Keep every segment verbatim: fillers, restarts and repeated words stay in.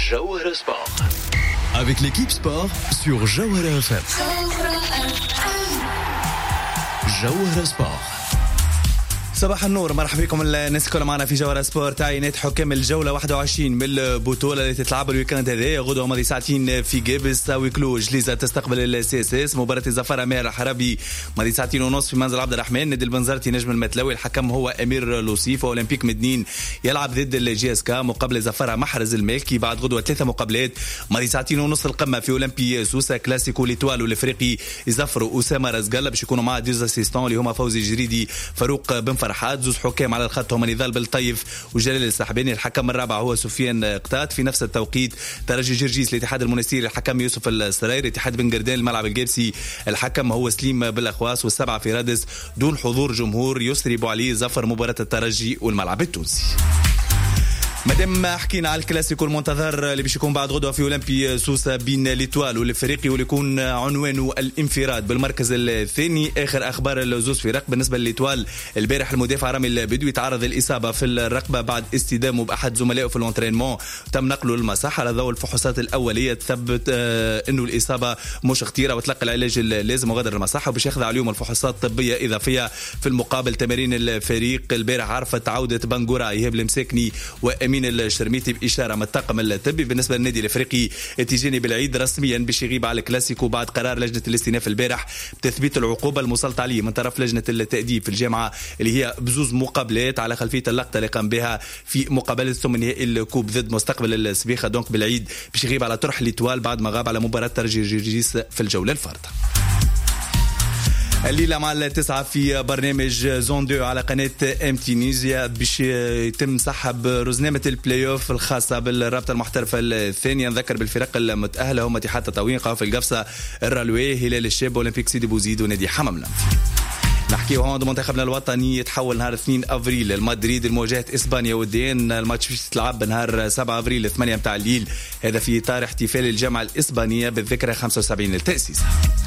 Jawhara Sport. Avec l'équipe sport sur Jawhara F M. Jawhara Sport. صباح النور، مرحبا بكم الناس كلها معنا في جوهرة سبورت. عينات حكام الجولة واحد وعشرين من البطولة اللي تتلعب الويكاند هذا غدوة ماضي ساعتين في جابس أو كلوج. ليزا تستقبل السي اس اس. مباراة الظفر أمير حربي ماضي ساعتين ونص في منزل عبد الرحمن. نادي البنزرتي نجم المتلوي. الحكم هو أمير لوصيف. أولمبيك مدنين يلعب ضد الجي اس كا مقابل الظفر محرز المالكي. بعد غدوة ثلاثة مقابلات ماضي ساعتين ونص القمة في أولمبي سوسة. كلاسيكو ليتوال والافريقي يزفروا أسامة رزقلة باش يكونوا مع ديز اسيستون اللي هما فوزي جريدي فاروق بن فرحات. زوز حكام على الخط هما نضال بالطيف وجلال السحباني. الحكم الرابع هو سفيان قطات. في نفس التوقيت ترجي جرجيس الاتحاد المنستيري الحكم يوسف السراير. اتحاد بن قردان الملعب الجابسي الحكم هو سليم بالاخواس. والسبعه في رادس دون حضور جمهور يسري بوعلي زفر مباراة الترجي والملعب التونسي. مادام حكينا على الكلاسيكو المنتظر اللي باش يكون بعد غدوه في اولمبي سوسه بين ليتوال والافريقي واللي يكون عنوانه الانفراد بالمركز الثاني. اخر اخبار الزوز فرق. بالنسبه لليتوال البارح المدافع رامي البدوي تعرض الاصابه في الرقبه بعد استدامه باحد زملائه في الانترينمون. تم نقله للمصحه على ضوء الفحوصات الاوليه تثبت آه انه الاصابه مش خطيره وتلقى العلاج اللازم وغادر المصحه وباش يخضع اليوم الفحوصات الطبيه اضافيه. في المقابل تمارين الفريق البارح عرفت عوده بنغورا ايهاب المساكني وامين الشرميتي بإشارة من الطاقم الطبي. بالنسبة للنادي الافريقي تيجاني بالعيد رسميا باش يغيب على الكلاسيكو بعد قرار لجنة الاستئناف البارح بتثبيت العقوبة المسلط عليه من طرف لجنة التأديب في الجامعة اللي هي بزوز مقابلات على خلفية اللقطة اللي قام بها في مقابلة ثم نهائي الكوب ضد مستقبل السبيخة. دونك بالعيد باش يغيب على طرح ليتوال بعد ما غاب على مباراة ترجي جرجيس في الجولة الفارطة. الليلة مع التسعة في برنامج زون دو على قناة ام تينيزيا باش يتم سحب رزنامة البلاي اوف الخاصة بالرابطة المحترفة الثانية. نذكر بالفرق المتأهلة هم اتحاد تطاوين قاف القفصة الرالوي هلال الشاب أولمبيك سيدي بوزيد ونادي حمام لمف. نحكي هون منتخبنا الوطني يتحول نهار اثنين أفريل المدريد لمواجهة إسبانيا ودين. الماتش باش تلعب نهار سبعة أفريل ثمانية متاع الليل. هذا في إطار احتفال الجامعة الإسبانية بالذكرى خمسة وسبعين للتأسيس.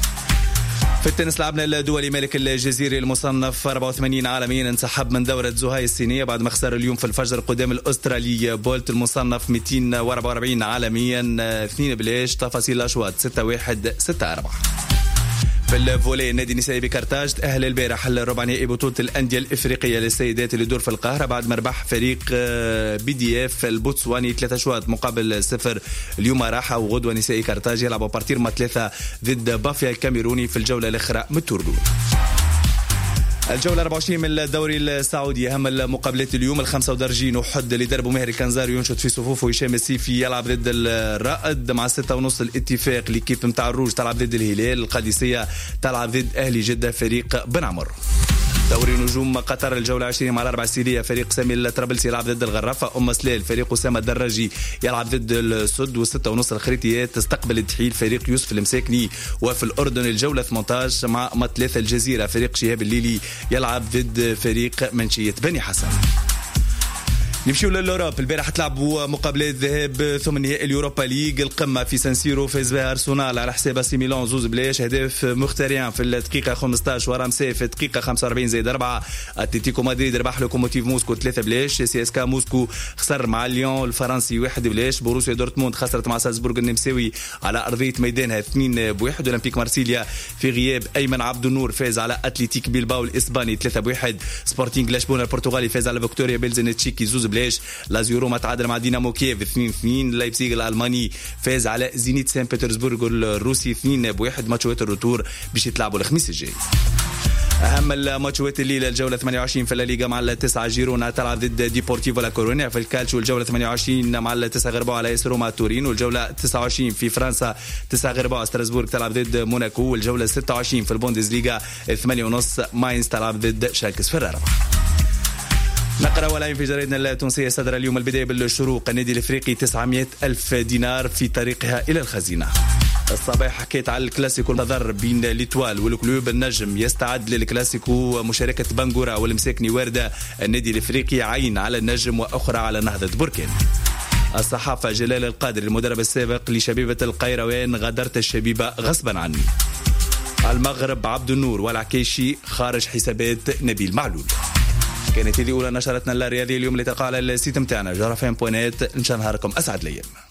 في التنس لعبنا الدولي مالك الجزيري المصنف أربعة وثمانين عالميا انسحب من دورة زوهاي الصينية بعد ما خسر اليوم في الفجر قدام الأسترالي بولت. المصنف مئتين وأربعة وأربعين عالميا اثنين بلاش. تفاصيل الأشواط ستة واحد ستة أربعة. في الفولي النادي النسائي بكرتاج تأهل البارح الربع نهائي بطولة الأندية الإفريقية للسيدات اللي دور في القاهرة بعد ما ربح فريق بي دي اف البوتسواني ثلاثة أشواط مقابل صفر. اليوم راحة وغدوة نسائي كرتاج يلعبوا بارتير ما ثلاثة ضد بافيا الكاميروني في الجولة الأخرى من التوردون. الجولة أربعة وعشرين من الدوري السعودي. أهم المقابلات اليوم الخمسة ودرجين وحد اللي دربوا مهري كنزاري ينشط في صفوفه. هشام السيفي يلعب ضد الرائد. مع ستة ونص الاتفاق لكيف متاع الروج تلعب ضد الهلال. القادسية تلعب ضد أهلي جدة فريق بن عمر. دوري نجوم قطر الجولة عشرين مع الأربع سيرية فريق سامي الطرابلسي يلعب ضد الغرافة. أم سلال فريق أسامة الدراجي يلعب ضد السد. وستة ونص الخريطيات تستقبل التحيل فريق يوسف المساكني. وفي الأردن الجولة ثمانية عشر مع ثلاثة الجزيرة فريق شهاب الليلي يلعب ضد فريق منشية بني حسن. نمشيو للأوروب. البارح تلعبوا مقابلات ذهاب ثم نهائي اليوروبا ليج. القمة في سانسيرو فاز بها أرسنال على حساب سي ميلان زوز بلاش. هدف مختاريان في الدقيقة خمسة عشر ورمسي في الدقيقة خمسة وأربعين زائد أربعة. أتلتيكو مدريد ربح لوكوموتيف موسكو ثلاثة بلاش. سي اس كا موسكو خسر مع ليون الفرنسي واحد بلاش. بوروسيا دورتموند خسرت مع سالزبورغ النمساوي على أرضية ميدانها اثنين بواحد. أولمبيك مارسيليا في غياب أيمن عبد النور فاز على أتلتيك بيلباو الإسباني ثلاثة بواحد. سبورتينغ لشبونة البرتغالي فاز على فيكتوريا بيلزن تشيكي زوز بلاش. لازيو روما تعادل مع دينامو كييف اثنين اثنين. لايبزيغ الألماني فاز على زينيت سان بطرسبورغ الروسي اثنين بواحد. ماتشات الروتور باش يتلعبوا الخميس الجاي. أهم الماتشات الليلة الجولة ثمانية وعشرين في الليغا مع التسعة جيرونا تلعب ضد ديبورتيفو لا كورونيا. في الكالتشو الجولة ثمانية وعشرين مع التسعة غرباء على اس روما تورين. والجولة تسعة وعشرين في فرنسا تسعة غرباء ستراسبورغ تلعب ضد موناكو. والجولة ستة وعشرين في البوندسليغا ثمانية ونص ماينز تلعب ضد شالكس فرارة. نقرأ ولا في جريدنا التونسية صدر اليوم البداية بالشروق. النادي الافريقي تسعمائة ألف دينار في طريقها إلى الخزينة. الصباح حكيت على الكلاسيكو المضر بين ليتوال والكلوب. النجم يستعد للكلاسيكو. مشاركة بنغورا والمساكني واردة. النادي الافريقي عين على النجم وأخرى على نهضة بركان. الصحافة جلال القادر المدرب السابق لشبيبة القيروان غادرت الشبيبة غصبا عني. المغرب عبد النور والعكيشي خارج حسابات نبيل معلول. كانت هذه أولى نشرتنا الرياضية اليوم اللي تلقى على السيت متاعنا جرافين بوينات. إن شاء نهاركم أسعد الأيام.